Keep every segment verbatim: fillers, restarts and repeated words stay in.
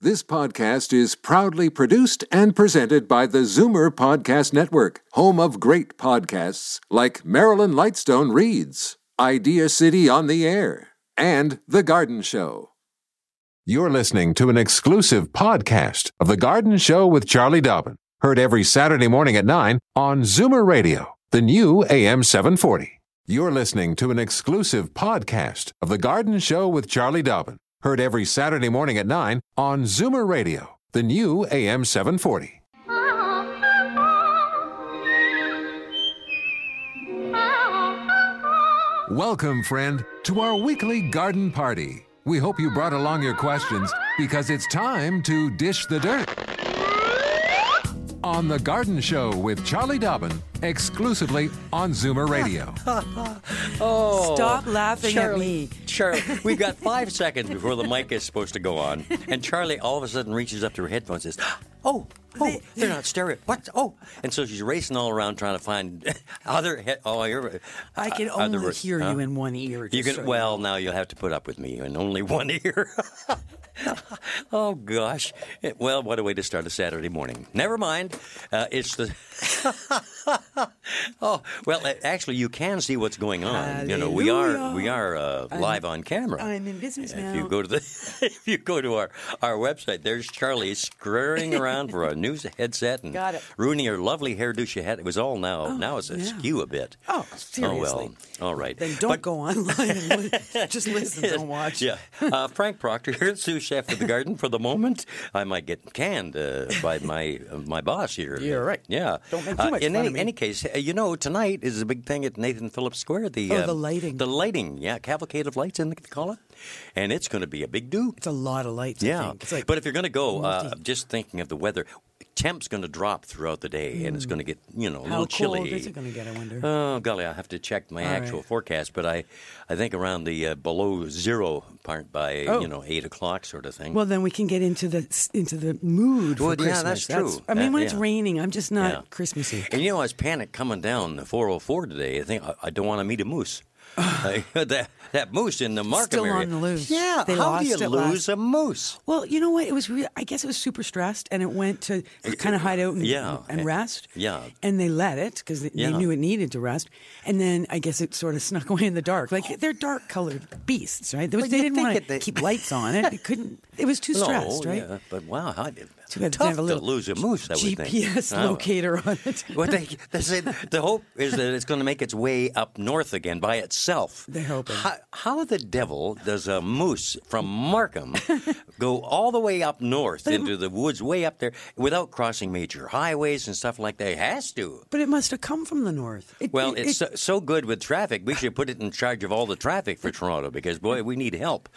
This podcast is proudly produced and presented by the Zoomer Podcast Network, home of great podcasts like Marilyn Lightstone Reads, Idea City on the Air, and The Garden Show. You're listening to an exclusive podcast of The Garden Show with Charlie Dobbin, heard every Saturday morning at nine on Zoomer Radio, the new A M seven forty. You're listening to an exclusive podcast of The Garden Show with Charlie Dobbin, heard every Saturday morning at nine on Zoomer Radio, the new A M seven forty. Welcome, friend, to our weekly garden party. We hope you brought along your questions because it's time to dish the dirt. On The Garden Show with Charlie Dobbin, exclusively on Zoomer Radio. Oh, stop laughing Charlie, at me. Charlie, we've got five seconds before the mic is supposed to go on. And Charlie all of a sudden reaches up to her headphones and says, oh, oh, they're not stereo. What? Oh. And so she's racing all around trying to find other head. Oh, you're, I can uh, only other, hear huh? you in one ear. You can. So Well, you now you'll have to put up with me in only one ear. Oh, gosh. Well, what a way to start a Saturday morning. Never mind. Uh, it's the... Oh, well, actually, you can see what's going on. Hallelujah. You know, we are we are uh, live on camera. I'm in business if now. You go to the, if you go to our, our website, there's Charlie scurrying around for a new headset and Got it. ruining her lovely hairdo she had. It was all now. Oh, now it's yeah. askew a bit. Oh, seriously. Oh, well. All right. Then don't But- go online and li- just listen, don't watch. Yeah. Uh, Frank Proctor here, sous chef of the garden for the moment. I might get canned uh, by my uh, my boss here. You're right. Yeah. Don't make too Uh, much in fun any, of me. any case, uh, you know, tonight is a big thing at Nathan Phillips Square. The Oh, uh, the lighting. The lighting, yeah. Cavalcade of lights, I think they call it. And it's going to be a big do. It's a lot of lights, I Yeah. think. It's like but if you're going to go, uh, multi- just thinking of the weather, temp's going to drop throughout the day, and it's going to get, you know, a how little chilly. cold is it going to get, I wonder? Oh, golly, I have to check my All actual right. forecast, but I, I think around the uh, below zero part by, Oh. you know, eight o'clock sort of thing. Well, then we can get into the into the mood for Well, yeah, Christmas. that's true. I mean, Uh, when it's yeah. raining, I'm just not Yeah. Christmassy. And you know, I was panicked coming down the four oh four today. I think I, I don't want to meet a moose. Uh, that that moose in the Markham Still area. on the loose. Yeah, They how lost do you it lose last- a moose? Well, you know what? It was. Re- I guess it was super stressed, and it went to kind of hide out and, Yeah. and rest. Yeah. And they let it because they, Yeah. they knew it needed to rest. And then I guess it sort of snuck away in the dark. Like they're dark colored beasts, right? They, was- Well, they you'd didn't think want it- to they- keep lights on it. It couldn't. It was too stressed, no, right? Yeah, but wow, how did, Too bad it didn't tough have a little to lose a moose. I would G think. P S Oh. locator on it. Well, they, they say the hope is that it's going to make its way up north again by itself. They're hoping. How, how the devil does a moose from Markham go all the way up north into the woods, way up there, without crossing major highways and stuff like that? It has to. But it must have come from the north. It, Well, it- it's it- so, so good with traffic. We should put it in charge of all the traffic for Toronto because, boy, we need help.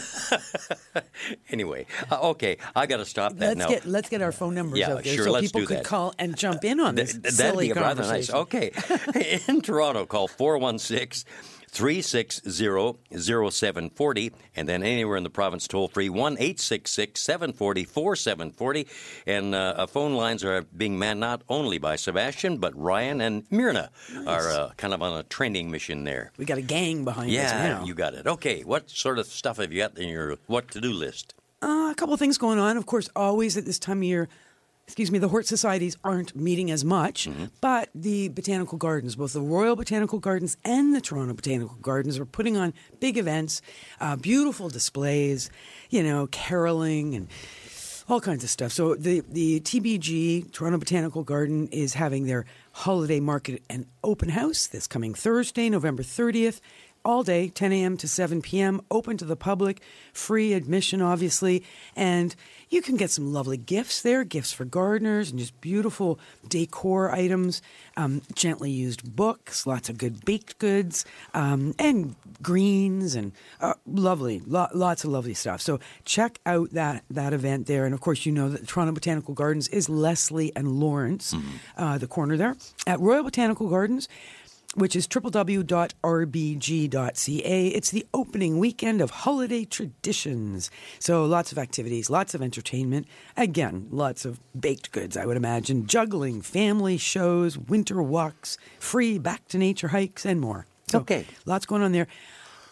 Anyway, uh, okay, I got to stop that Let's now. get let's get our phone numbers Yeah, out there sure, so let's people do could that. call and jump in on this Th- that'd silly be rather nice. conversation. Okay. In Toronto, call four one six, three six zero, zero seven four zero, and then anywhere in the province, toll free one eight six six, seven four zero, four seven four zero. And uh, uh, phone lines are being manned not only by Sebastian, but Ryan and Myrna are uh, kind of on a training mission there. We got a gang behind us Yeah, now. you got it. Okay, what sort of stuff have you got in your what to do list? Uh, a couple of things going on. Of course, always at this time of year, excuse me, the Hort Societies aren't meeting as much, Mm-hmm. but the Botanical Gardens, both the Royal Botanical Gardens and the Toronto Botanical Gardens, are putting on big events, uh, beautiful displays, you know, caroling and all kinds of stuff. So the, the T B G, Toronto Botanical Garden, is having their holiday market and open house this coming Thursday, November thirtieth. All day, ten a.m. to seven p.m., open to the public, free admission, obviously. And you can get some lovely gifts there, gifts for gardeners and just beautiful decor items, um, gently used books, lots of good baked goods, um, and greens, and uh, lovely, lo- lots of lovely stuff. So check out that, that event there. And, of course, you know that the Toronto Botanical Gardens is Leslie and Lawrence, mm-hmm. uh, the corner there. At Royal Botanical Gardens, which is w w w dot r b g dot c a. It's the opening weekend of holiday traditions. So lots of activities, lots of entertainment. Again, lots of baked goods, I would imagine. Juggling, family shows, winter walks, free back-to-nature hikes, and more. So Okay. lots going on there.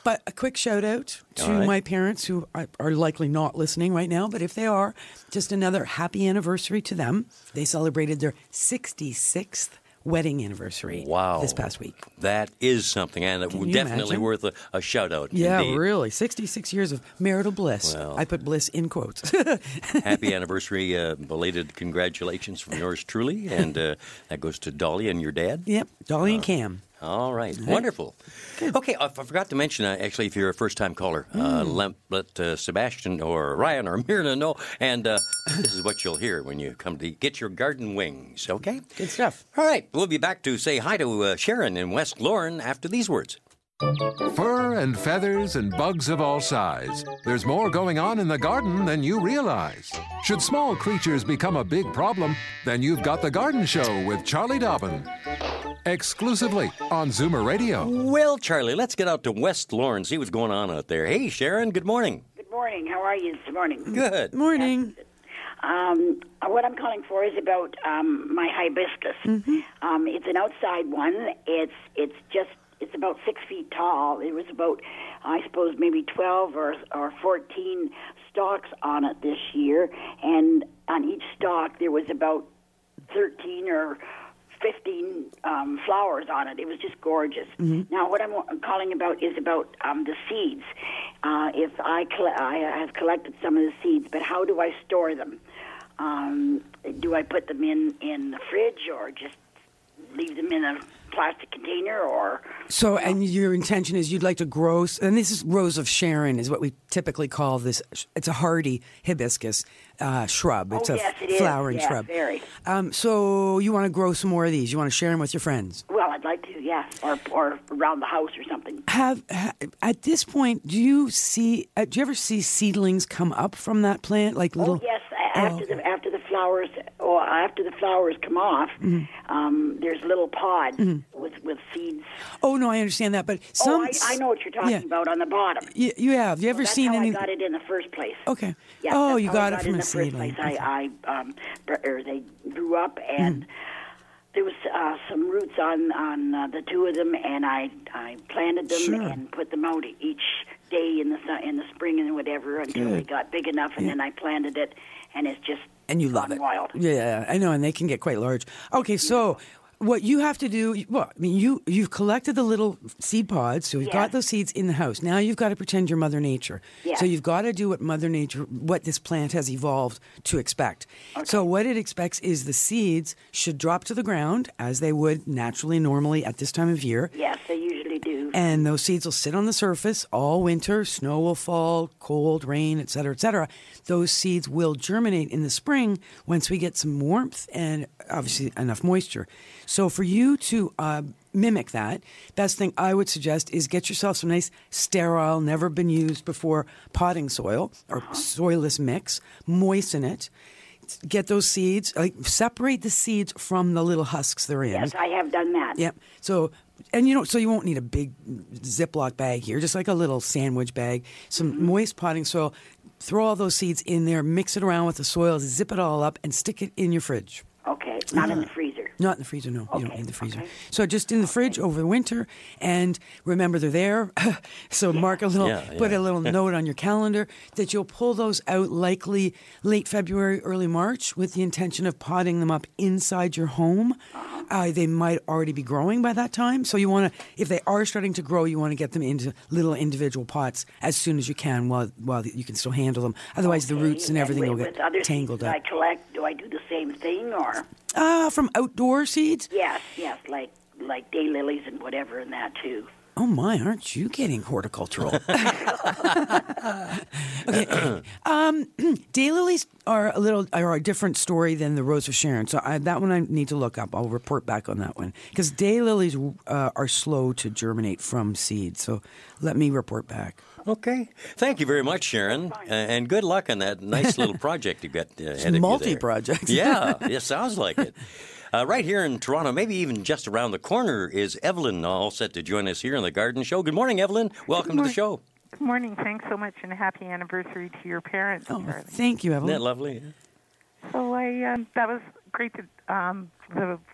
But a quick shout out to All right. my parents who are are likely not listening right now, but if they are, just another happy anniversary to them. They celebrated their sixty-sixth wedding anniversary Wow. this past week. That is something, and it Can would you definitely imagine? worth a, a shout out. Yeah, indeed. really. sixty-six years of marital bliss. Well. I put bliss in quotes. Happy anniversary, uh, belated congratulations from yours truly, and uh, that goes to Dolly and your dad. Yep, Dolly and Cam. All right, wonderful. Okay, I I forgot to mention, uh, actually, if you're a first-time caller, uh, Hmm. let, let uh, Sebastian or Ryan or Myrna know, and uh, this is what you'll hear when you come to get your garden wings, okay? Good stuff. All right, we'll be back to say hi to uh, Sharon in West Lorne after these words. Fur and feathers and bugs of all size. There's more going on in the garden than you realize. Should small creatures become a big problem, then you've got The Garden Show with Charlie Dobbin. Exclusively on Zoomer Radio. Well, Charlie, let's get out to West Lorne, see what's going on out there. Hey, Sharon, good morning. Good morning. How are you this morning? Good. Morning. Um, what I'm calling for is about um, my hibiscus. Um, it's an outside one. It's it's just it's about six feet tall. It was about, I suppose, maybe twelve or or fourteen stalks on it this year, and on each stalk there was about thirteen or fifteen um, flowers on it. It was just gorgeous. Now, what I'm calling about is about um, the seeds. Uh, if I, coll- I have collected some of the seeds, but how do I store them? Um, do I put them in, in the fridge or just leave them in a plastic container or... So, and your intention is you'd like to grow, and this is Rose of Sharon, is what we typically call this. It's a hardy hibiscus uh, shrub. It's Oh, a yes, it is. flowering Yes, shrub. very. Um, so, you want to grow some more of these? You want to share them with your friends? Well, I'd like to, yeah, or, or around the house or something. Have ha, at this point, do you see? Uh, do you ever see seedlings come up from that plant, like little? Oh, yes, after the after the flowers, or after the flowers come off, um, there's little pods with, with seeds. Oh no, I understand that, but some. oh, I, I know what you're talking yeah. about on the bottom. You, you have. You ever That's seen how any? I got it in the first place. Okay. Yeah, oh, that's you how got I it got from in a the first seedling. place. Okay. I, I um, br- or they grew up, and there was uh, some roots on on uh, the two of them, and I I planted them Sure. and put them out each day in the su- in the spring and whatever until they Good. got big enough, and then I planted it, and it's just And you love gone it. wild. Yeah, I know, and they can get quite large. Okay, so what you have to do, well, I mean, you you've collected the little seed pods, so you've Yes. got those seeds in the house. Now you've got to pretend you're Mother Nature. Yes. So you've got to do what Mother Nature, what this plant has evolved to expect. So what it expects is the seeds should drop to the ground as they would naturally, normally at this time of year. Yes, they usually do. And those seeds will sit on the surface all winter. Snow will fall, cold, rain, et cetera, et cetera. Those seeds will germinate in the spring once we get some warmth and obviously enough moisture. So for you to uh, mimic that, best thing I would suggest is get yourself some nice sterile, never been used before potting soil or soilless mix. Moisten it. Get those seeds, like separate the seeds from the little husks they're in. Yes, I have done that. Yep. So, and you know, so you won't need a big Ziploc bag here, just like a little sandwich bag, some Mm-hmm. moist potting soil. Throw all those seeds in there, mix it around with the soil, zip it all up, and stick it in your fridge. Okay, not in the freezer. Not in the freezer, no. You don't Okay, need the freezer. okay. So just in the fridge over the winter, and remember they're there. So mark a little, Yeah, put yeah. a little note on your calendar that you'll pull those out likely late February, early March, with the intention of potting them up inside your home. Uh, they might already be growing by that time, so you want to, if they are starting to grow, you want to get them into little individual pots as soon as you can, while while you can still handle them. Otherwise, the Okay, roots and everything will with, get with other tangled seeds up. that I collect, do I do the same thing, or? Ah, from outdoor seeds. Yes, yes, like like daylilies and whatever and that too. Oh my, aren't you getting horticultural? Okay, um, daylilies are a little are a different story than the Rose of Sharon. So I, that one I need to look up. I'll report back on that one because daylilies uh, are slow to germinate from seeds. So let me report back. Okay. Thank you very much, Sharon, uh, and good luck on that nice little project you've got uh, ahead of you there. multi-project. Yeah, it sounds like it. Uh, right here in Toronto, maybe even just around the corner, is Evelyn, all set to join us here on the Garden Show. Good morning, Evelyn. Welcome to the show. Good morning. Thanks so much, and a happy anniversary to your parents. Oh, Charlie. thank you, Isn't that Evelyn. lovely? So I um, that was great. To, um, the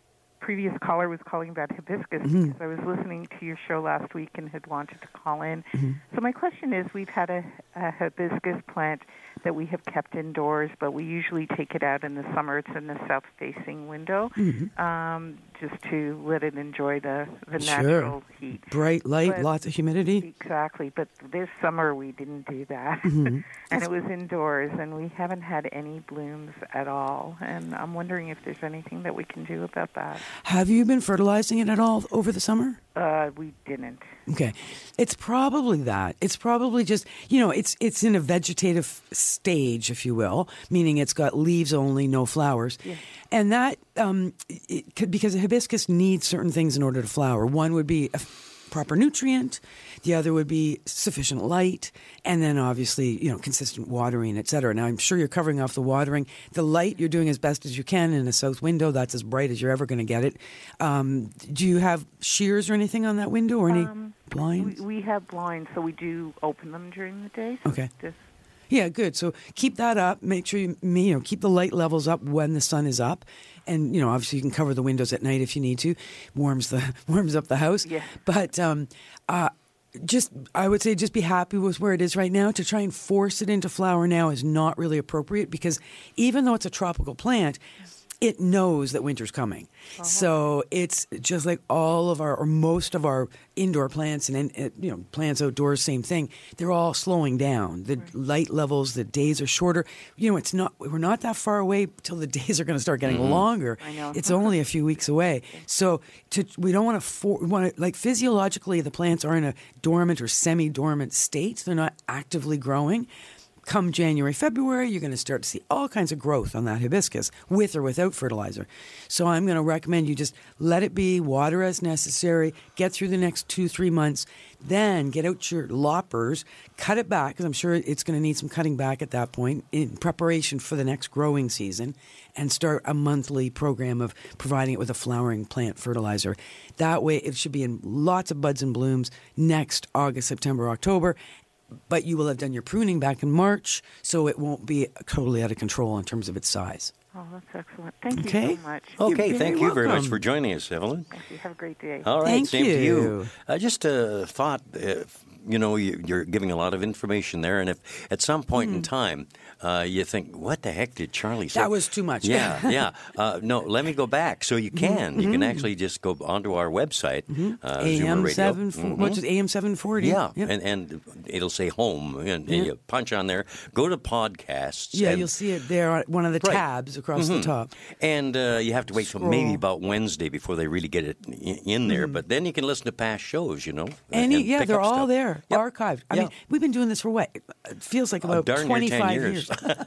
previous caller was calling about hibiscus mm-hmm. because I was listening to your show last week and had wanted to call in. Mm-hmm. So my question is, we've had a, a hibiscus plant that we have kept indoors, but we usually take it out in the summer. It's in the south-facing window, mm-hmm. um, just to let it enjoy the, the sure. natural heat. Bright light, but, lots of humidity. Exactly, but this summer we didn't do that, mm-hmm. and it was indoors, and we haven't had any blooms at all, and I'm wondering if there's anything that we can do about that. Have you been fertilizing it at all over the summer? Uh, we didn't. Okay. It's probably that. It's probably just, you know, it's it's in a vegetative stage, if you will, meaning it's got leaves only, no flowers. Yeah. And that, um, it could, because a hibiscus needs certain things in order to flower. One would be a proper nutrient, the other would be sufficient light, and then obviously, you know, consistent watering, et cetera. Now, I'm sure you're covering off the watering. The light you're doing as best as you can in a south window. That's as bright as you're ever going to get it. Um, do you have shears or anything on that window, or any um, blinds? We, we have blinds, so we do open them during the day. So okay. Just Yeah, good. So keep that up. Make sure you, you know, keep the light levels up when the sun is up. And, you know, obviously you can cover the windows at night if you need to. Warms the warms up the house. Yeah. But um, uh, just, I would say just be happy with where it is right now. To try and force it into flower now is not really appropriate, because even though it's a tropical plant, it knows that winter's coming. Uh-huh. So it's just like all of our, or most of our indoor plants and, and you know, plants outdoors, same thing. They're all slowing down. The right. light levels, the days are shorter. You know, it's not, we're not that far away till the days are going to start getting mm-hmm. longer. I know. It's only a few weeks away. So to, we don't want to, for, we want to, like physiologically, the plants are in a dormant or semi-dormant state. They're not actively growing. Come January, February, you're going to start to see all kinds of growth on that hibiscus, with or without fertilizer. So I'm going to recommend you just let it be, water as necessary, get through the next two, three months, then get out your loppers, cut it back, because I'm sure it's going to need some cutting back at that point in preparation for the next growing season, and start a monthly program of providing it with a flowering plant fertilizer. That way it should be in lots of buds and blooms next August, September, October. But you will have done your pruning back in March, so it won't be totally out of control in terms of its size. Oh, that's excellent. Thank you okay. so much. Okay, You're thank you welcome. very much for joining us, Evelyn. Thank you. Have a great day. All right, thank same you. to you. I just uh, thought, uh, you know, you, you're giving a lot of information there, and if at some point mm. in time uh, you think, what the heck did Charlie say? That was too much. Yeah, yeah. Uh, no, let me go back. So you can. Mm-hmm. You can actually just go onto our website, mm-hmm. uh, A M seven, mm-hmm. which is A M seven forty. Yeah, yep. and, and it'll say home, and, and yep. you punch on there, go to podcasts. Yeah, and, you'll see it there on one of the right. tabs across mm-hmm. the top. And uh, you have to wait Scroll. till maybe about Wednesday before they really get it in there. Mm-hmm. But then you can listen to past shows, you know. Any, and yeah, they're all stuff. there, yep. archived. I yeah. mean, we've been doing this for what? It feels like about oh, twenty-five years. years.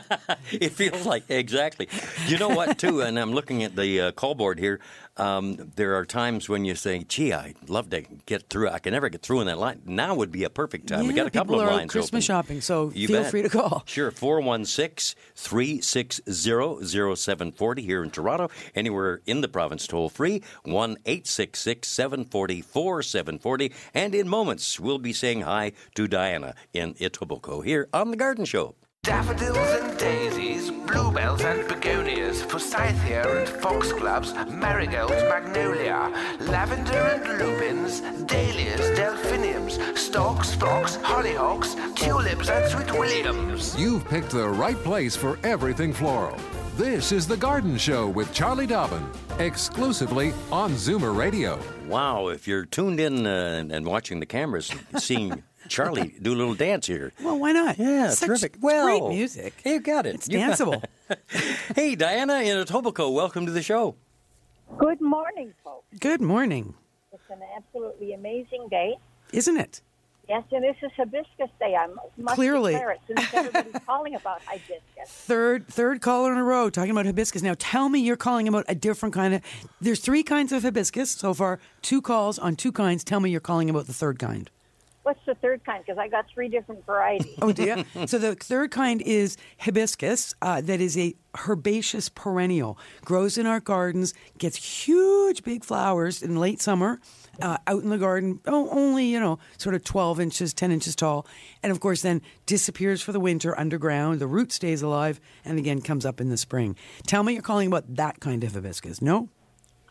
It feels like, exactly. You know what, too, and I'm looking at the uh, call board here. Um, there are times when you say, gee, I'd love to get through. I can never get through in that line. Now would be a perfect time. Yeah, we got a couple people of are lines Christmas open. shopping, so you feel bet. free to call. Sure, four one six, three six zero, zero seven four zero here in Toronto. Anywhere in the province, toll free, one eight six six, seven four zero, four seven four zero. And in moments, we'll be saying hi to Diana in Etobicoke here on The Garden Show. Daffodils and daisies, bluebells and begonias, forsythia and foxgloves, marigolds, magnolia, lavender and lupins, dahlias, delphiniums, stalks, phlox, hollyhocks, tulips and sweet williams. You've picked the right place for everything floral. This is The Garden Show with Charlie Dobbin, exclusively on Zoomer Radio. Wow, if you're tuned in uh, and watching the cameras, seeing Charlie do a little dance here. Well, why not? Yeah, Such terrific. Well, great music. You got it. It's You got danceable. it. Hey, Diana in Etobicoke, welcome to the show. Good morning, folks. Good morning. It's an absolutely amazing day. Isn't it? Yes, and this is Hibiscus Day. I must Clearly. declare it since everybody's calling about hibiscus. Third third caller in a row talking about hibiscus. Now tell me you're calling about a different kind of... There's three kinds of hibiscus so far. Two calls on two kinds. Tell me you're calling about the third kind. What's the third kind? Because I got three different varieties. Oh, do you? So the third kind is hibiscus. Uh, that is a herbaceous perennial. Grows in our gardens. Gets huge, big flowers in late summer. Uh, out in the garden, oh, only, you know, sort of twelve inches, ten inches tall. And, of course, then disappears for the winter underground. The root stays alive and, again, comes up in the spring. Tell me you're calling about that kind of hibiscus. No?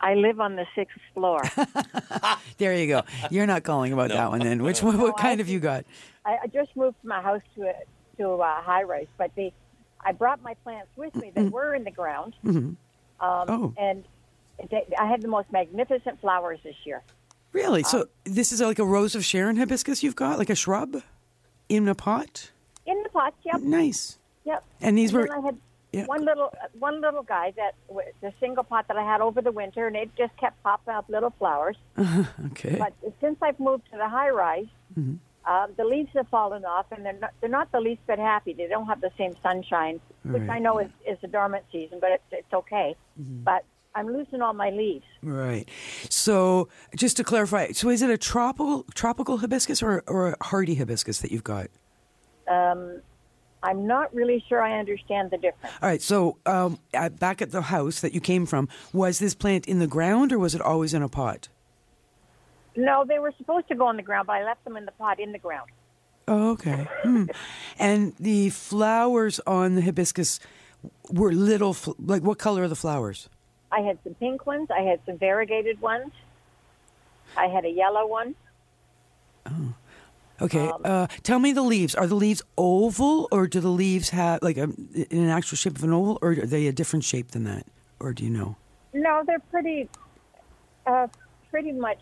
I live on the sixth floor. There you go. You're not calling about No. that one then. Which one? What No, kind I- have you got? I, I just moved from my house to a, to a high rise, but the I brought my plants with me. They were in the ground, Mhm. um, Oh. and they, I had the most magnificent flowers this year. Really? Uh, So this is like a Rose of Sharon hibiscus you've got, like a shrub in a pot? In the pots, yep, Nice. yep. And these were. then I had yeah. one little one little guy that was the single pot that I had over the winter, and it just kept popping up little flowers. Okay. But since I've moved to the high rise, Mm-hmm. uh, the leaves have fallen off, and they're not, they're not the least bit happy. They don't have the same sunshine, which Right. I know is, is the dormant season, but it's, it's okay. Mm-hmm. But I'm losing all my leaves. Right. So just to clarify, so is it a tropical tropical hibiscus or, or a hardy hibiscus that you've got? Um, I'm not really sure I understand the difference. All right. So um, at, back at the house that you came from, was this plant in the ground or was it always in a pot? No, they were supposed to go on the ground, but I left them in the pot in the ground. Oh, okay. Hmm. And the flowers on the hibiscus were little, fl- like what color are the flowers? I had some pink ones. I had some variegated ones. I had a yellow one. Okay. Um, uh, tell me the leaves. Are the leaves oval or do the leaves have like a, in an actual shape of an oval or are they a different shape than that? Or do you know? No, they're pretty, uh, pretty much.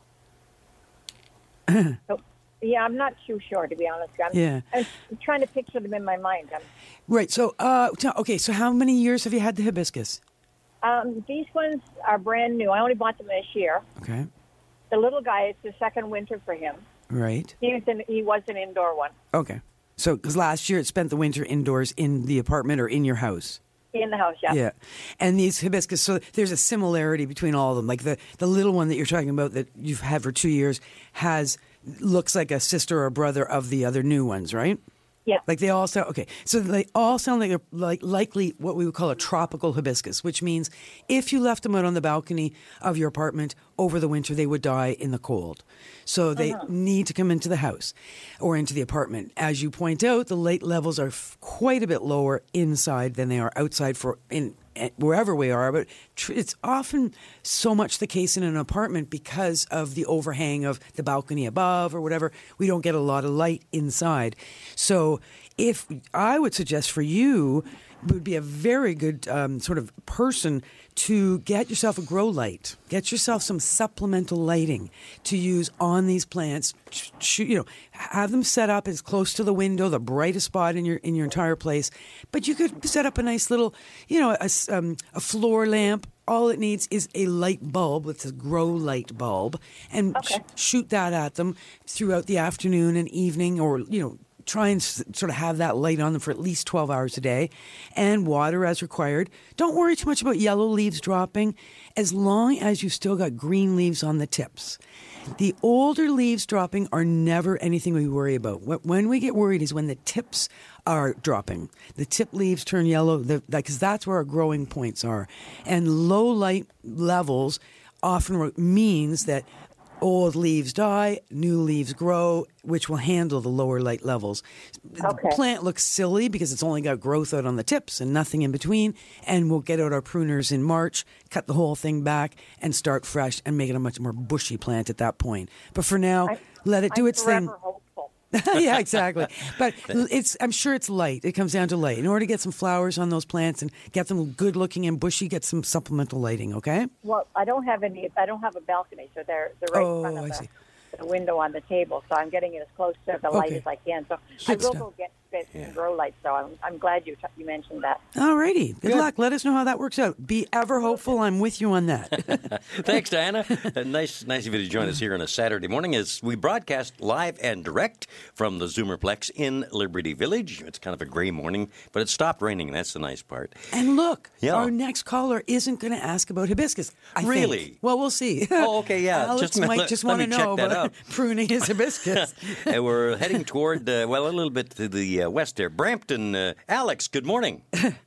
so, yeah, I'm not too sure, to be honest. I'm, Yeah. I'm trying to picture them in my mind. I'm, Right. So, uh, t- okay. So, how many years have you had the hibiscus? um, these ones are brand new. I only bought them this year. Okay. The little guy, it's the second winter for him. Right. He was an, he was an indoor one Okay. So, because last year it spent the winter indoors in the apartment or in your house. in the house. Yeah. Yeah. And these hibiscus, so there's a similarity between all of them. Like the, the little one that you're talking about that you've had for two years has, looks like a sister or brother of the other new ones, right? Yeah. Like they all sound, okay. So they all sound like, a, like likely what we would call a tropical hibiscus, which means if you left them out on the balcony of your apartment over the winter, they would die in the cold. So they need to come into the house or into the apartment. As you point out, the light levels are f- quite a bit lower inside than they are outside for in eh, wherever we are. But tr- it's often so much the case in an apartment because of the overhang of the balcony above or whatever. We don't get a lot of light inside. So if I would suggest for you, would be a very good um, sort of person to get yourself a grow light. Get yourself some supplemental lighting to use on these plants. Sh- sh- you know, have them set up as close to the window, the brightest spot in your in your entire place. But you could set up a nice little, you know, a, s- um, a floor lamp. All it needs is a light bulb with a grow light bulb, and Okay. sh- shoot that at them throughout the afternoon and evening, or you know. Try and s- sort of have that light on them for at least twelve hours a day and water as required. Don't worry too much about yellow leaves dropping as long as you've still got green leaves on the tips. The older leaves dropping are never anything we worry about. Wh- When we get worried is when the tips are dropping. The tip leaves turn yellow because that's where our growing points are. And low light levels often re- means that old leaves die, new leaves grow, which will handle the lower light levels. Okay. The plant looks silly because it's only got growth out on the tips and nothing in between, and we'll get out our pruners in March, cut the whole thing back, and start fresh and make it a much more bushy plant at that point. But for now, I- let it do I'm its thing. forever hopeful. Yeah, exactly. But it's I'm sure it's light. It comes down to light. In order to get some flowers on those plants and get them good looking and bushy, get some supplemental lighting, okay? Well, I don't have any. I don't have a balcony, so they're they're right Oh, in front I of see. the, the window on the table. So I'm getting it as close to the light Okay. as I can. So Good I will stuff. go get, get some grow lights. So I'm I'm glad you t- you mentioned that. All righty. Good, luck. Let us know how that works out. Be ever hopeful. I'm with you on that. Thanks, Diana. Uh, nice, nice of you to join us here on a Saturday morning as we broadcast live and direct from the Zoomerplex in Liberty Village. It's kind of a gray morning, but it stopped raining. That's the nice part. And look, Yeah. our next caller isn't going to ask about hibiscus. I think. Really? Well, we'll see. Oh, okay, yeah. Alex Just- might let- just let want to me check know that about out. pruning his hibiscus. And we're heading toward, uh, well, a little bit to the uh, west there. Brampton. Uh, Alex, good morning.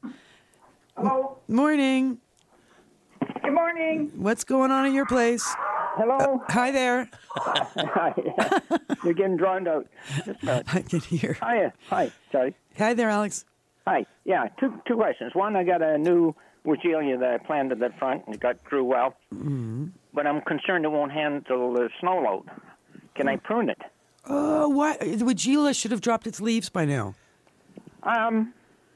Hello. Morning. Good morning. What's going on at your place? Hello. Hi there. Hi. You're getting drowned out. Just about. I can hear. Hiya. Hi. Sorry. Hi there, Alex. Hi. Yeah, two two questions. One, I got a new Weigela that I planted at the front and it got grew well, mm-hmm. but I'm concerned it won't handle the snow load. Can I prune it? Uh, what? The Weigela should have dropped its leaves by now. Um.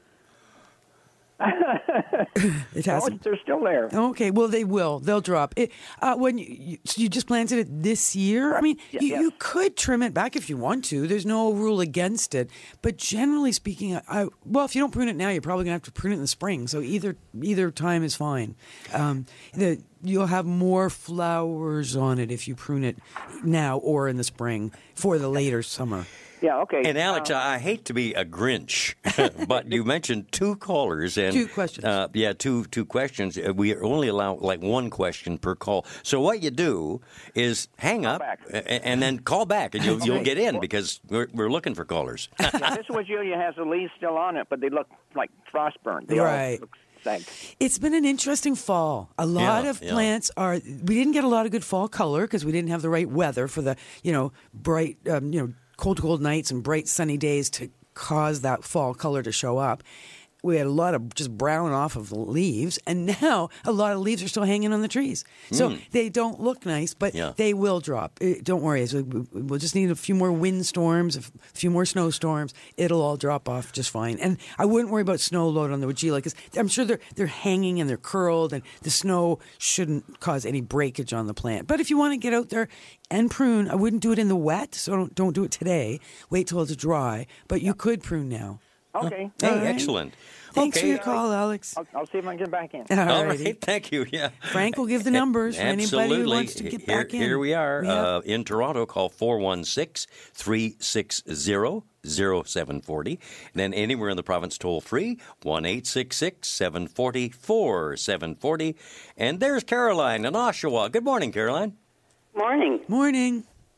It hasn't. Oh, they're still there. Okay, well they will. They'll drop it. Uh, when you, you, so you just planted it this year. I mean, Y- you, yes. you could trim it back if you want to. There's no rule against it. But generally speaking, I, I well, if you don't prune it now, you're probably gonna have to prune it in the spring. So either either time is fine. Um, the you'll have more flowers on it if you prune it now or in the spring for the later summer. Yeah, okay. And Alex, Uh, I hate to be a Grinch, but you mentioned two callers and Two questions. Uh, yeah, two two questions. Uh, We only allow like one question per call. So what you do is hang up back. a- and then call back, and you'll you'll get in because we're we're looking for callers. yeah, this Weigela has the leaves still on it, but they look like frost burned. They Right. all look sagged. It's been an interesting fall. A lot Yeah, of yeah. plants are. We didn't get a lot of good fall color because we didn't have the right weather for the you know bright um, you know cold cold nights and bright sunny days to cause that fall color to show up. We had a lot of just brown off of the leaves, and now a lot of leaves are still hanging on the trees. So they don't look nice, but Yeah. they will drop. Uh, Don't worry. So we- we'll just need a few more windstorms, a f- few more snowstorms. It'll all drop off just fine. And I wouldn't worry about snow load on the Weigela because I'm sure they're they're hanging and they're curled, and the snow shouldn't cause any breakage on the plant. But if you want to get out there and prune, I wouldn't do it in the wet. So don't don't do it today. Wait till it's dry. But you could prune now. Okay. Hey, All right. excellent. Thanks for okay. your call, Alex. I'll, I'll see if I can get back in. All All righty. right, thank you. Yeah, Frank will give the numbers for anybody who Absolutely. wants to get here, back in. Here we are Yeah. uh, in Toronto. Call four one six, three six zero, zero seven four zero. And then anywhere in the province, toll free, one eight six six, seven four zero, four seven four zero. And there's Caroline in Oshawa. Good morning, Caroline. Morning. Morning.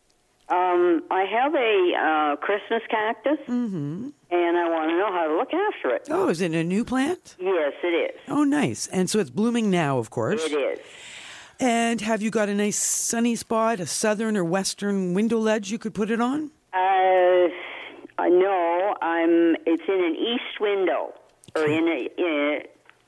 Um, I have a uh, Christmas cactus, Mm-hmm. and I want to know how to look after it. Oh, is it a new plant? Yes, it is. Oh, nice. And so it's blooming now, of course. It is. And have you got a nice sunny spot, a southern or western window ledge you could put it on? Uh, I know. I'm. It's in an east window, or in a in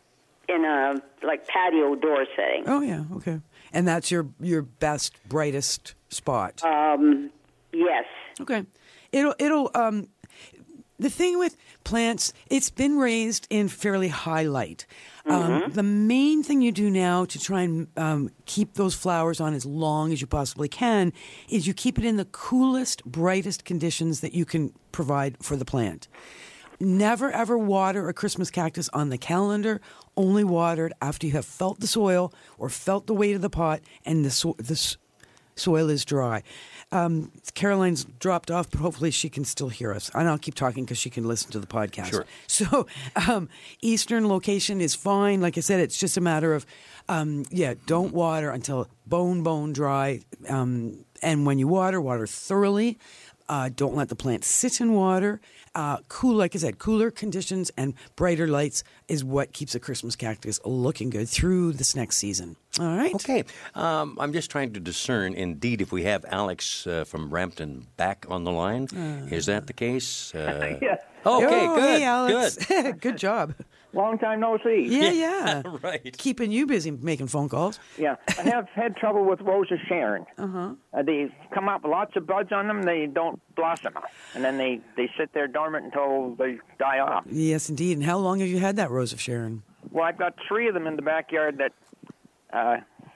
a, in a like patio door setting. Oh, yeah. Okay. And that's your your best, brightest spot. Um, yes. Okay. It'll it'll um the thing with plants, it's been raised in fairly high light. Um, the main thing you do now to try and um, keep those flowers on as long as you possibly can is you keep it in the coolest, brightest conditions that you can provide for the plant. Never ever water a Christmas cactus on the calendar. Only water it after you have felt the soil or felt the weight of the pot and the so- the s- soil is dry. Um, Caroline's dropped off, but hopefully she can still hear us. And I'll keep talking because she can listen to the podcast. Sure. So um, eastern location is fine. Like I said, it's just a matter of, um, yeah, don't water until bone, bone dry. Um, and when you water, water thoroughly. Uh, don't let the plant sit in water. Uh, cool, like I said, cooler conditions and brighter lights is what keeps a Christmas cactus looking good through this next season. All right. Okay. Um, I'm just trying to discern, indeed, if we have Alex uh, from Brampton back on the line. Is that the case? Uh, Yes. Okay, oh, good. Hey, Alex. Good. Good job. Long time no see. Yeah, yeah. Right. Keeping you busy making phone calls. Yeah, I have had trouble with Rose of Sharon. Uh-huh. Uh, they come up with lots of buds on them. They don't blossom, and then they, they sit there dormant until they die off. Yes, indeed. And how long have you had that Rose of Sharon? Well, I've got three of them in the backyard that uh,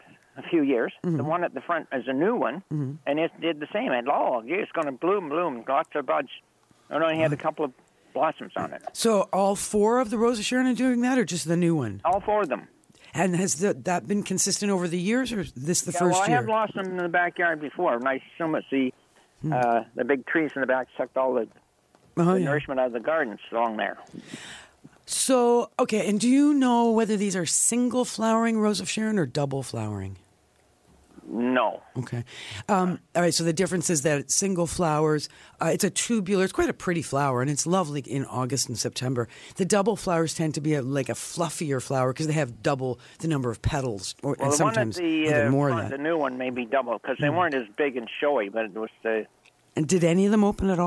a few years. Mm-hmm. The one at the front is a new one, mm-hmm. and it did the same. And oh, yeah, it's going to bloom, bloom, lots of buds. I only had a couple of blossoms on it. So all four of the Rose of Sharon are doing that, or just the new one? All four of them. And has the, that been consistent over the years, or is this the Yeah, first well, I year? have lost them in the backyard before, and I assume it's the uh, the big trees in the back sucked all the, Oh, the yeah. nourishment out of the gardens along there. So, okay, and do you know whether these are single flowering Rose of Sharon or double flowering? No. Okay. Um, all right, so the difference is that it's single flowers, uh, it's a tubular, it's quite a pretty flower, and it's lovely in August and September. The double flowers tend to be a, like a fluffier flower because they have double the number of petals, or Well, and the one at sometimes the even uh, more front, than the that. new one may be double because they weren't as big and showy, but it was the And did any of them open at all?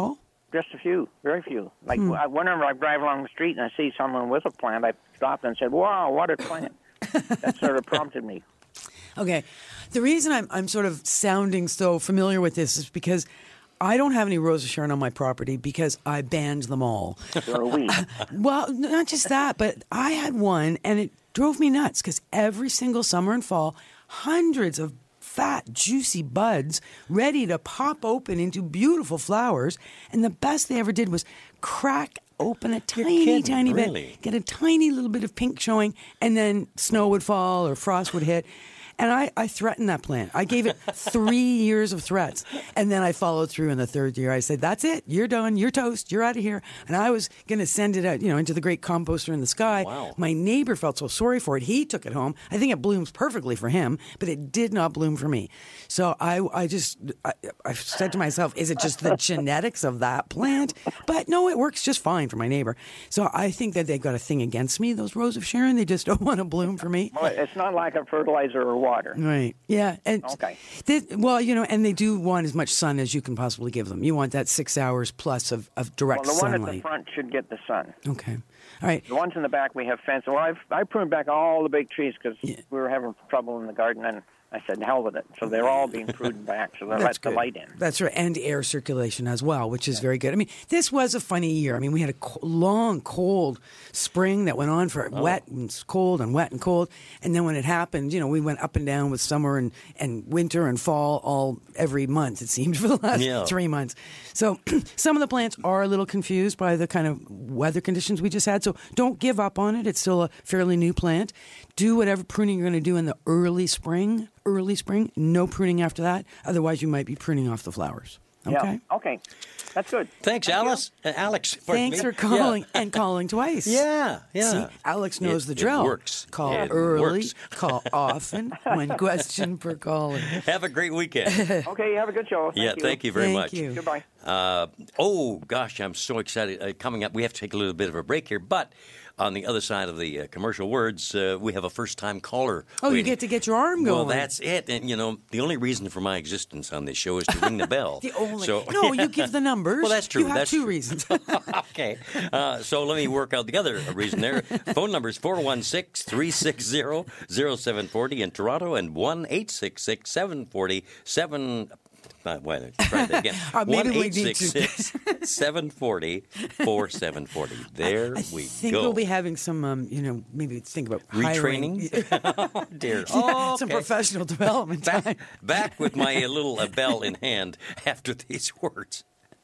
Just a few, very few. Like Hmm. I- whenever I drive along the street and I see someone with a plant, I stop and said, "Wow, what a plant!" That sort of prompted me. Okay. The reason I'm I'm sort of sounding so familiar with this is because I don't have any Rose of Sharon on my property because I banned them all. So are we. Well, not just that, but I had one and it drove me nuts because every single summer and fall, hundreds of fat, juicy buds ready to pop open into beautiful flowers. And the best they ever did was crack open a tiny, kidding, tiny really? bit, get a tiny little bit of pink showing, and then snow would fall or frost would hit. And I, I threatened that plant. I gave it three years of threats. And then I followed through in the third year. I said, that's it. You're done. You're toast. You're out of here. And I was going to send it out, you know, into the great composter in the sky. Wow. My neighbor felt so sorry for it. He took it home. I think it blooms perfectly for him, but it did not bloom for me. So I, I just, I, I said to myself, is it just the genetics of that plant? But no, it works just fine for my neighbor. So I think that they got a thing against me, those Rose of Sharon. They just don't want to bloom for me. Well, it's not like a fertilizer or water. Right. Yeah. And Okay. They, well, you know, and they do want as much sun as you can possibly give them. You want that six hours plus of, of direct Well, the one sunlight. at the front should get the sun. Okay. All right. The ones in the back we have fence. Well, I've I pruned back all the big trees because Yeah. we were having trouble in the garden, and I said, hell with it. So they're all being pruned back, so they let That's the good. light in. That's right, and air circulation as well, which is very good. I mean, this was a funny year. I mean, we had a co- long, cold spring that went on for Oh. wet and s- cold and wet and cold, and then when it happened, you know, we went up and down with summer and, and winter and fall all every month. It seemed for the last Yeah. three months. So some of the plants are a little confused by the kind of weather conditions we just had. So don't give up on it. It's still a fairly new plant. Do whatever pruning you're going to do in the early spring. Early spring. No pruning after that. Otherwise, you might be pruning off the flowers. Okay. Yeah. Okay. That's good. Thanks, Thank you. Alice. Uh, Alex. pardon Thanks me. for calling and calling twice. Yeah, yeah. See, Alex knows It- the it drill. works. Call It early, works. call often, one question per caller. Have a great weekend. Okay, you have a good show. Thank yeah, you. thank you very Thank much. you. Goodbye. Uh, oh, gosh, I'm so excited. Uh, coming up, we have to take a little bit of a break here, but on the other side of the uh, commercial words, uh, we have a first-time caller. Oh, you waiting. get to get your arm going. Well, that's it. And, you know, the only reason for my existence on this show is to ring the bell. the only. So, no, you give the numbers. Well, that's true. You have That's two true. reasons. okay. Uh, so let me work out the other reason there. Phone number is four one six, three six zero, zero seven four zero in Toronto and one eight six six, seven four zero, seven Uh, wait, try that again. Uh, maybe one we eight need six six, seven four zero, four seven four zero. There I we think go. we'll be having some, um, you know, maybe think about hiring- Retraining? Oh, dear. Yeah, Oh, some okay. professional development time. Back, back with my uh, little uh, bell in hand after these words.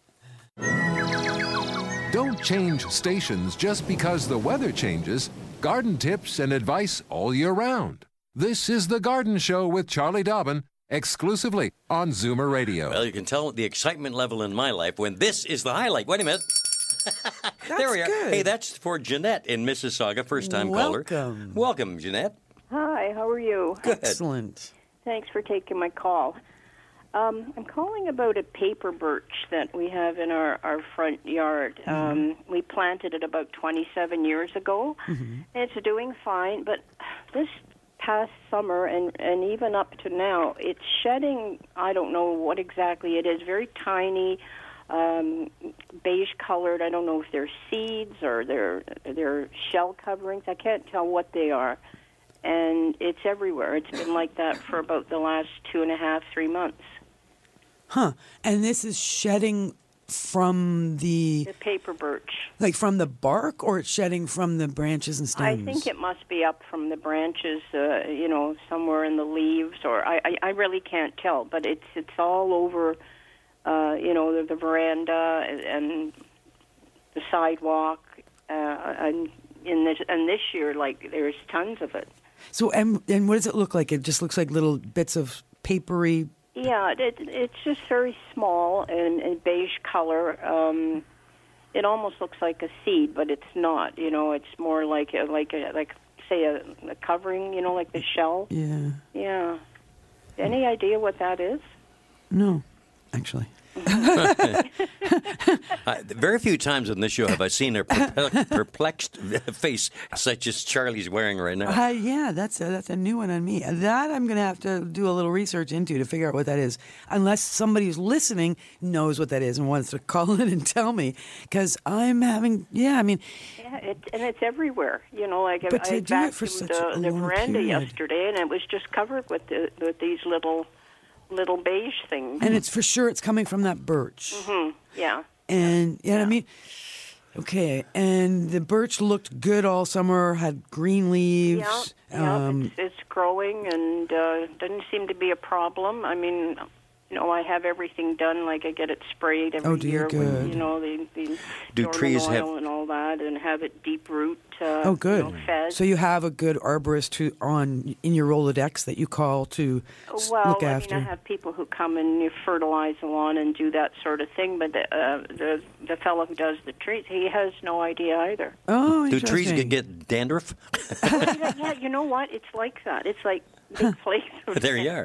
Don't change stations just because the weather changes. Garden tips and advice all year round. This is The Garden Show with Charlie Dobbin, exclusively on Zoomer Radio. Well, you can tell the excitement level in my life when this is the highlight. Wait a minute. there we are. good. Hey, that's for Jeanette in Mississauga, first-time caller. Welcome. Welcome, Jeanette. Hi, how are you? Excellent. Thanks for taking my call. Um, I'm calling about a paper birch that we have in our, our front yard. Mm-hmm. Um, we planted it about twenty-seven years ago. Mm-hmm. It's doing fine, but this past summer and, and even up to now, it's shedding, I don't know what exactly it is, very tiny, um, beige-colored. I don't know if they're seeds or they're, they're shell coverings. I can't tell what they are. And it's everywhere. It's been like that for about the last two and a half, three months. Huh. And this is shedding from the, The paper birch. like from the bark, or it's shedding from the branches and I stems? think it must be up from the branches, uh, you know, somewhere in the leaves, or I, I, I really can't tell. But it's it's all over, uh, you know, the, the veranda and, and the sidewalk, uh, and in this and this year, like there's tons of it. So, and, and what does it look like? It just looks like little bits of papery. Yeah, it, it's just very small and, and beige color. Um, it almost looks like a seed, but it's not. You know, it's more like a, like a, like say a, a covering. You know, like the shell. Yeah. Yeah. Any idea what that is? No, actually. uh, very few times on this show have I seen a perplex- perplexed face such as Charlie's wearing right now. Uh, yeah, that's a, that's a new one on me. That I'm going to have to do a little research into to figure out what that is, unless somebody who's listening knows what that is and wants to call in and tell me, because I'm having, yeah, I mean... Yeah, it, and it's everywhere. You know, like but I, I to do it for such vacuumed a the, the long veranda period. yesterday, and it was just covered with the, with these little little beige things. And it's for sure it's coming from that birch. Mm-hmm. Yeah. And, yeah, I mean... Okay, and the birch looked good all summer, had green leaves. Yeah, yeah um, it's, it's growing and uh, doesn't seem to be a problem. I mean, you know, I have everything done, like I get it sprayed every Oh, do you? year Good. with, you know, the, the Do dormant trees oil have- and all that, and have it deep root. Uh, Oh, good. You know, fed. So you have a good arborist who on in your Rolodex that you call to s- Well, look I after. mean, I have people who come and you fertilize the lawn and do that sort of thing, but the uh, the, the fellow who does the trees, he has no idea either. Oh, Do trees interesting. get, get dandruff? yeah, yeah, you know what? It's like that. It's like big flakes. of There you are.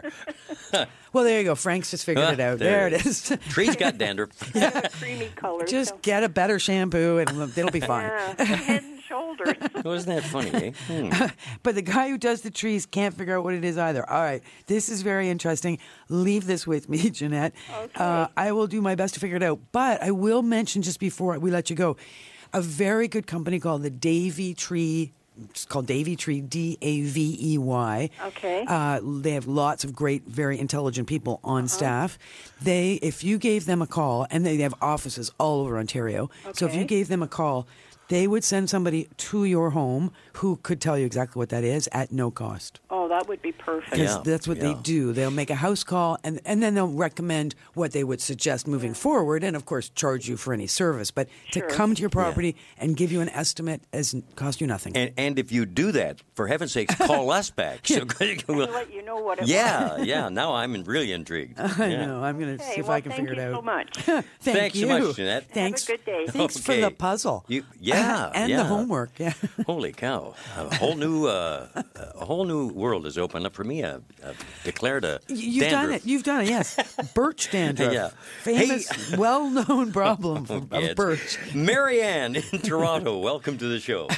Well, there you go. Frank's just figured Ah, it out. there There, it it is. Trees got dandruff. creamy color. Just so. get a better shampoo and it'll be fine. Yeah, head and shoulders. Wasn't that funny, eh? Hmm. But the guy who does the trees can't figure out what it is either. All right, this is very interesting. Leave this with me, Jeanette. Okay. Uh, I will do my best to figure it out. But I will mention just before we let you go, a very good company called the Davy Tree. It's called Davy Tree, D A V E Y. Okay. Uh, they have lots of great, very intelligent people on staff. They, if you gave them a call, and they have offices all over Ontario. So if you Okay. gave them a call, they would send somebody to your home who could tell you exactly what that is at no cost. Oh, that would be perfect. Because Yeah, that's what they yeah. do. They'll make a house call, and, and then they'll recommend what they would suggest moving forward, and of course charge you for any service. But Sure. to come to your property and give you an estimate as cost you nothing. And, and if you do that, for heaven's sakes, call us back. So, I'll let you know what it yeah, was. yeah. Now I'm really intrigued. I Yeah. know. I'm going to Okay, see if well, I can thank figure it you out. so much. Thank Thanks you. so much, Jeanette. Thanks. Have a good day. Thanks for Okay. the puzzle. You, yeah, and yeah. the homework. Yeah. Holy cow! A whole new, uh, a whole new world has opened up for me. I've, I've declared a You've done dandruff. it. You've done it. Yes. Birch dandruff. Yeah. Famous, well-known problem from, Okay, of it's birch. Marianne in Toronto, welcome to the show.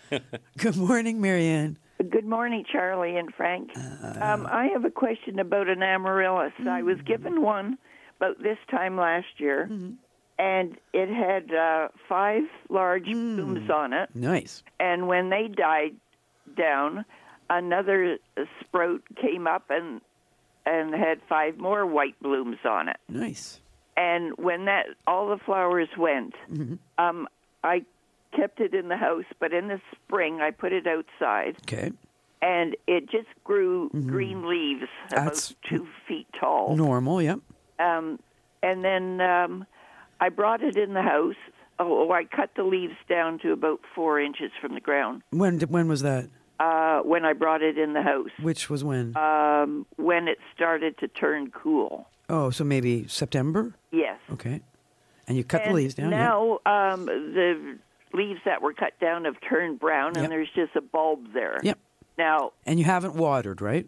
Good morning, Marianne. Good morning, Charlie and Frank. Um, I have a question about an amaryllis. I was given one about this time last year, and it had uh, five large blooms on it. Nice. And when they died down, another sprout came up and and had five more white blooms on it. Nice. And when that all the flowers went, um, I kept it in the house, but in the spring I put it outside, Okay. and it just grew green leaves That's about two feet tall. Normal, yep. Um, and then um, I brought it in the house. Oh, I cut the leaves down to about four inches from the ground When did- when was that? uh, when I brought it in the house, Which was when? um, when it started to turn cool. Oh, so maybe September? Yes. Okay. And you cut and the leaves down? yeah. Now um, the leaves that were cut down have turned brown, and Yep. there's just a bulb there. Yep. Now, And you haven't watered, right?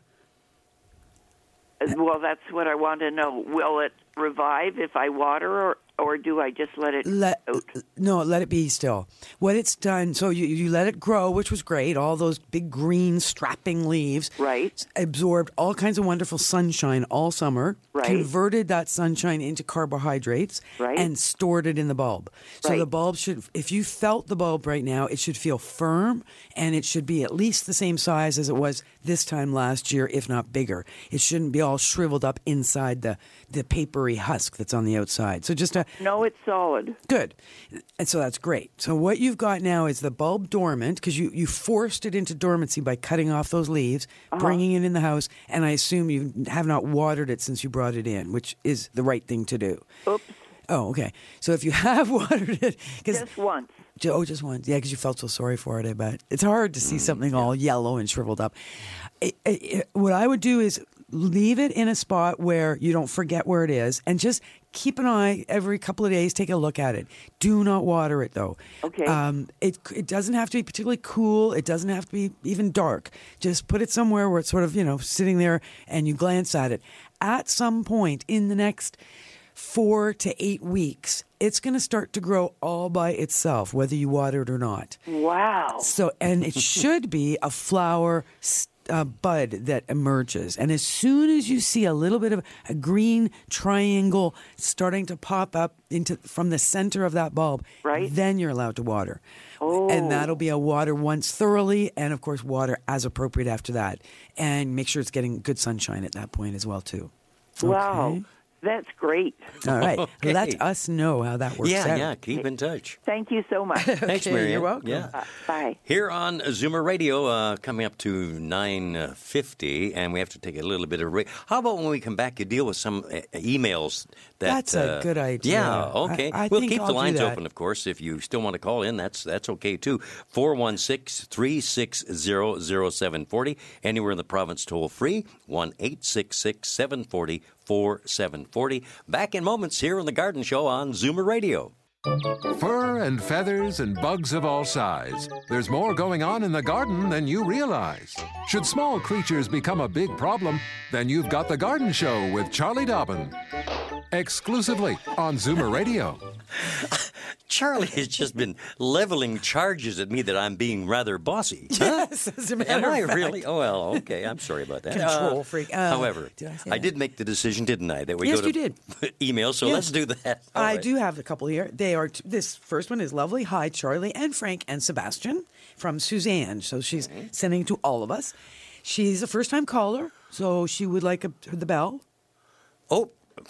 well, that's what I want to know. Will it revive if I water, or, or do I just let it Let out? no, let it be still. What it's done, so you you let it grow, which was great. All those big green strapping leaves, Right. absorbed all kinds of wonderful sunshine all summer. Right. Converted that sunshine into carbohydrates, Right. and stored it in the bulb. So Right. the bulb should, if you felt the bulb right now, it should feel firm, and it should be at least the same size as it was this time last year, if not bigger. It shouldn't be all shriveled up inside the the papery husk that's on the outside. So just a No, it's solid. Good. And so that's great. So what you've got now is the bulb dormant because you, you forced it into dormancy by cutting off those leaves, bringing it in the house, and I assume you have not watered it since you brought it in, which is the right thing to do. Oops. Oh, okay. So if you have watered it, because Just once. oh, just once, yeah, because you felt so sorry for it. I bet it's hard to see something all yellow and shriveled up. It, it, it- what I would do is leave it in a spot where you don't forget where it is, and just keep an eye every couple of days. Take a look at it. Do not water it though. Okay. Um, it it doesn't have to be particularly cool. It doesn't have to be even dark. Just put it somewhere where it's sort of you know sitting there, and you glance at it. At some point in the next four to eight weeks, it's going to start to grow all by itself, whether you water it or not. Wow. So, and it should be a flower uh, bud that emerges. And as soon as you see a little bit of a green triangle starting to pop up into from the center of that bulb, right, then you're allowed to water. Oh. And that'll be a water once thoroughly, and of course water as appropriate after that. And make sure it's getting good sunshine at that point as well, too. Wow. Okay. That's great. All right. Okay. Let us know how that works yeah, out. yeah. Keep in touch. Thank you so much. Thanks, Okay, Marianne. you're welcome. Yeah. Uh, bye. Here on Zoomer Radio, uh, coming up to nine fifty, and we have to take a little bit of break. How about when we come back, you deal with some uh, emails? That, That's a uh, good idea. Yeah, okay. I- I we'll think keep I'll the do lines that. open, of course. If you still want to call in, that's that's okay, too. four one six, three six zero, zero seven four zero. Anywhere in the province, toll free, one eight six six, seven four zero, four seven four zero. Back in moments here on The Garden Show on Zoomer Radio. Fur and feathers and bugs of all size. There's more going on in the garden than you realize. Should small creatures become a big problem, then you've got The Garden Show with Charlie Dobbin. Exclusively on Zoomer Radio. Charlie has just been leveling charges at me that I'm being rather bossy. Huh? Yes, as a matter Am I of fact. really? Oh, well, okay. I'm sorry about that. Control Uh, freak. Uh, however, did I say I that? did make the decision, didn't I, that we Yes, go to you did. email, so Yes. let's do that. All I right. do have a couple here. They are. T- this first one is lovely. Hi, Charlie and Frank and Sebastian from Suzanne. So she's Mm-hmm. sending to all of us. She's a first-time caller, so she would like a, the bell. Oh,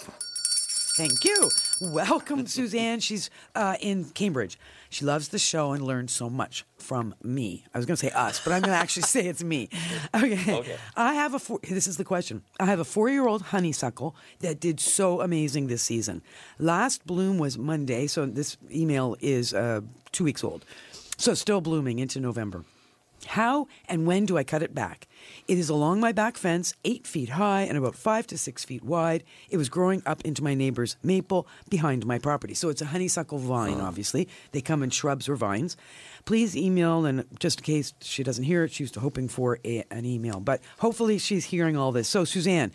Thank you. Welcome, Suzanne. She's uh, in Cambridge. She loves the show and learned so much from me. I was going to say us, but I'm going to actually say it's me. Okay. Okay. I have a four, this is the question. I have a four-year-old honeysuckle that did so amazing this season. Last bloom was Monday, so this email is uh, two weeks old. So it's still blooming into November. How and when do I cut it back? It is along my back fence, eight feet high and about five to six feet wide. It was growing up into my neighbor's maple behind my property. So it's a honeysuckle vine, obviously. They come in shrubs or vines. Please email, and just in case she doesn't hear it, she's hoping for a, an email. But hopefully she's hearing all this. So, Suzanne,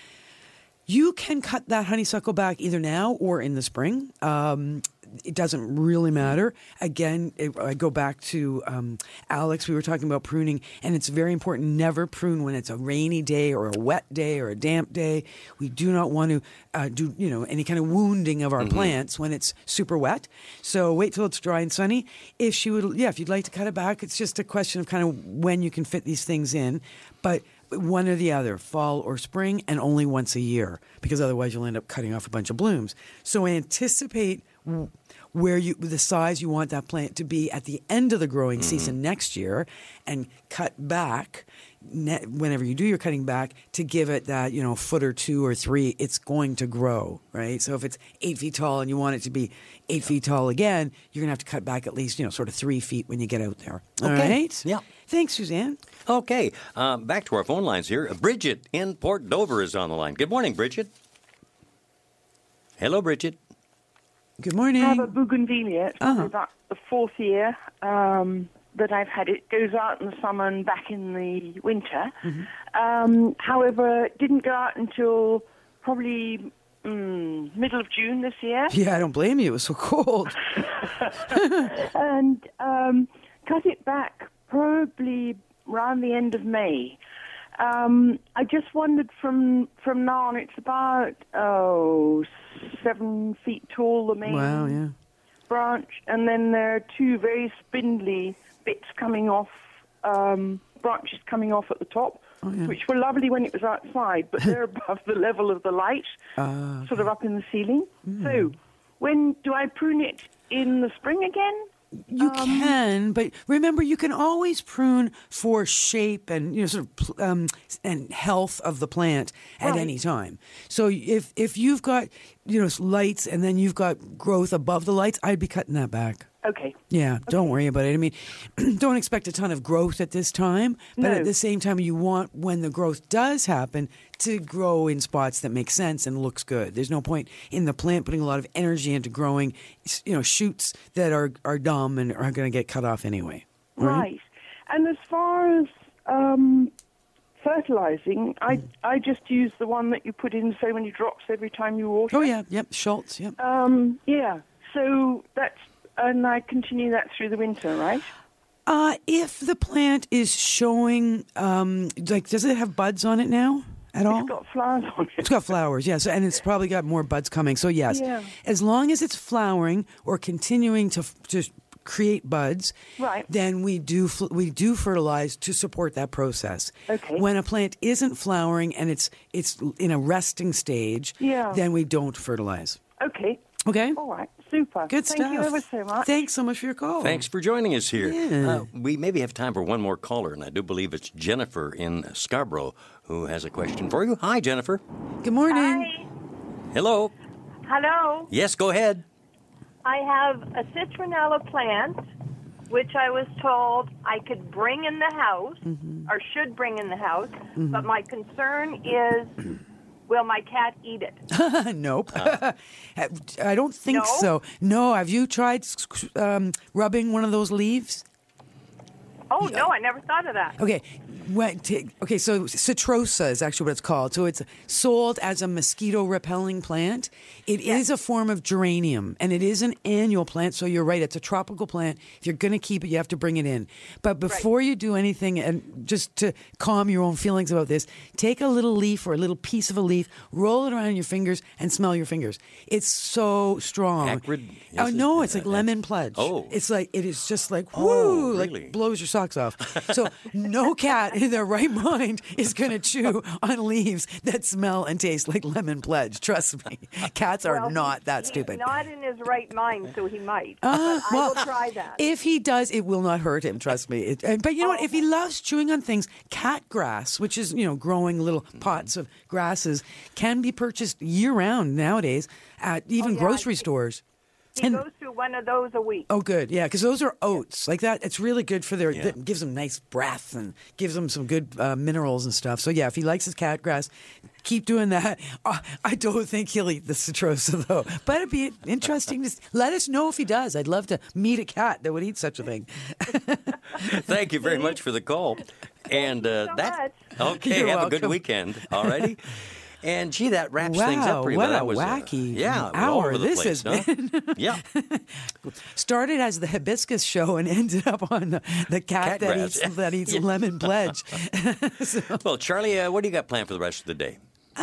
you can cut that honeysuckle back either now or in the spring. Um, it doesn't really matter. Again, it, I go back to um, Alex. We were talking about pruning, and it's very important. Never prune when it's a rainy day or a wet day or a damp day. We do not want to uh, do you know any kind of wounding of our Mm-hmm. plants when it's super wet. So wait till it's dry and sunny. If she would, yeah, if you'd like to cut it back, it's just a question of kind of when you can fit these things in, but one or the other, fall or spring, and only once a year, because otherwise you'll end up cutting off a bunch of blooms. So anticipate w- where you the size you want that plant to be at the end of the growing Mm-hmm. season next year, and cut back ne- whenever you do your cutting back to give it that you know foot or two or three. It's going to grow, right? So if it's eight feet tall and you want it to be eight feet tall again, you're gonna have to cut back at least you know sort of three feet when you get out there. All Okay. right? Yeah. Thanks, Suzanne. okay. Uh, back to our phone lines here. Bridget in Port Dover is on the line. Good morning, Bridget. Hello, Bridget. Good morning. I have a bougainvillea. It's Uh-huh. probably about the fourth year um, that I've had it. It goes out in the summer and back in the winter. Mm-hmm. Um, however, it didn't go out until probably mm, middle of June this year. Yeah, I don't blame you. It was so cold. and um, cut it back probably around the end of May. Um, I just wondered from from now on, it's about, oh, seven feet tall, the main Wow, yeah. branch, and then there are two very spindly bits coming off, um, branches coming off at the top, Oh, yeah. which were lovely when it was outside, but they're above the level of the light, Uh, sort of up in the ceiling. Hmm. So, when do I prune it in the spring again? You can, but remember, you can always prune for shape and you know sort of pl- um, and health of the plant at Right. any time. So if if you've got you know lights and then you've got growth above the lights, I'd be cutting that back. Okay. Yeah, don't worry about it. I mean, don't expect a ton of growth at this time, but No. at the same time, you want when the growth does happen to grow in spots that make sense and looks good. There's no point in the plant putting a lot of energy into growing, you know, shoots that are are dumb and are going to get cut off anyway. Right. And as far as um, fertilizing, I I just use the one that you put in so many drops every time you water. Oh yeah, yep, Schultz, yep. Um, yeah. So that's and I continue that through the winter, right? Uh, if the plant is showing, um, like, does it have buds on it now at all? It's got flowers on it. It's got flowers, yes, and it's probably got more buds coming. So yes, Yeah. as long as it's flowering or continuing to to create buds, Right. then we do fl- we do fertilize to support that process. Okay. When a plant isn't flowering and it's it's in a resting stage, Yeah. then we don't fertilize. Okay. Okay. All right. Super. Good Thank stuff. you ever so much. Thanks so much for your call. Thanks for joining us here. Yeah. Uh, we maybe have time for one more caller, and I do believe it's Jennifer in Scarborough who has a question for you. Hi, Jennifer. Good morning. Hi. Hello. Hello. Yes, go ahead. I have a citronella plant, which I was told I could bring in the house, Mm-hmm. or should bring in the house, but my concern is, will my cat eat it? Nope. I don't think No? so. No. Have you tried um, rubbing one of those leaves? Oh, no, I never thought of that. Okay. When, t- okay, so citrosa is actually what it's called. So it's sold as a mosquito repelling plant. It is a form of geranium, and it is an annual plant. So you're right; it's a tropical plant. If you're going to keep it, you have to bring it in. But before you do anything, and just to calm your own feelings about this, take a little leaf or a little piece of a leaf, roll it around your fingers, and smell your fingers. It's so strong. Acrid? Oh Is it? no, it's like lemon pledge. Oh. It's like it is just like Oh, whoo, really? like blows your socks off. So no cat in their right mind is going to chew on leaves that smell and taste like lemon pledge. Trust me, cats are Well, not that he's stupid. not in his right mind, so he might. Uh, but well, I will try that. If he does, it will not hurt him. Trust me. It, and- but you know what? If he loves chewing on things, cat grass, which is you know growing little pots of grasses, can be purchased year round nowadays at even Oh, yeah, grocery I- stores. He And- goes through one of those a week. Oh, good. Yeah, because those are oats like that. It's really good for their. Yeah. That gives them nice breath and gives them some good uh, minerals and stuff. So yeah, if he likes his cat grass, keep doing that. Uh, I don't think he'll eat the citrosa though, but it'd be interesting to s- let us know if he does. I'd love to meet a cat that would eat such a thing. Thank you very much for the call. And uh, so that much. okay. You're have a good welcome. weekend. All righty. And gee, that wraps Wow, things up pretty what well. a That was wacky yeah, all hour over the this place, has huh? been. Yeah. Started as the hibiscus show and ended up on the, the cat, Cat that grass. eats that eats Yeah. lemon pledge. Well, Charlie, uh, what do you got planned for the rest of the day?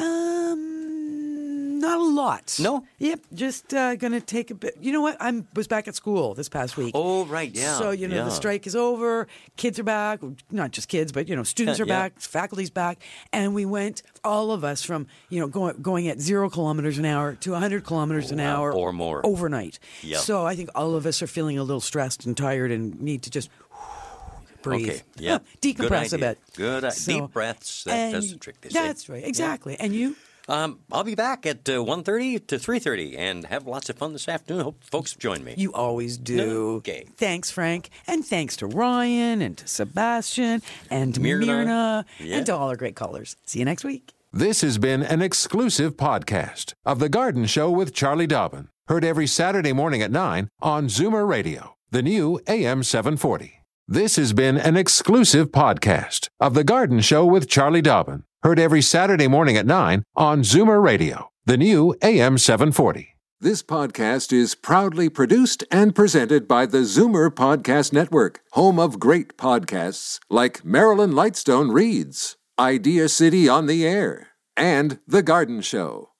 Um, not a lot. No? Yep, just uh, gonna take a bit. You know what? I was back at school this past week. Oh, right, yeah. So you know yeah. the strike is over. Kids are back. Not just kids, but you know students Yeah, are yeah. back. Faculty's back, and we went all of us from you know going going at zero kilometers an hour to one hundred kilometers an Wow, hour or more. overnight. Yep. So I think all of us are feeling a little stressed and tired and need to just breathe. Okay, yeah. Decompress Good a idea. bit. Good idea. So- Deep breaths. That and does the trick, they say. That's right. Exactly. And you? Um, I'll be back at uh, one thirty to three thirty and have lots of fun this afternoon. Hope folks join me. You always do. Okay. Thanks, Frank. And thanks to Ryan and to Sebastian and to Myrna. Myrna, Yeah. and to all our great callers. See you next week. This has been an exclusive podcast of The Garden Show with Charlie Dobbin. Heard every Saturday morning at nine on Zoomer Radio, the new A M seven forty. This has been an exclusive podcast of The Garden Show with Charlie Dobbin. Heard every Saturday morning at nine on Zoomer Radio, the new A M seven forty. This podcast is proudly produced and presented by the Zoomer Podcast Network, home of great podcasts like Marilyn Lightstone Reads, Idea City on the Air, and The Garden Show.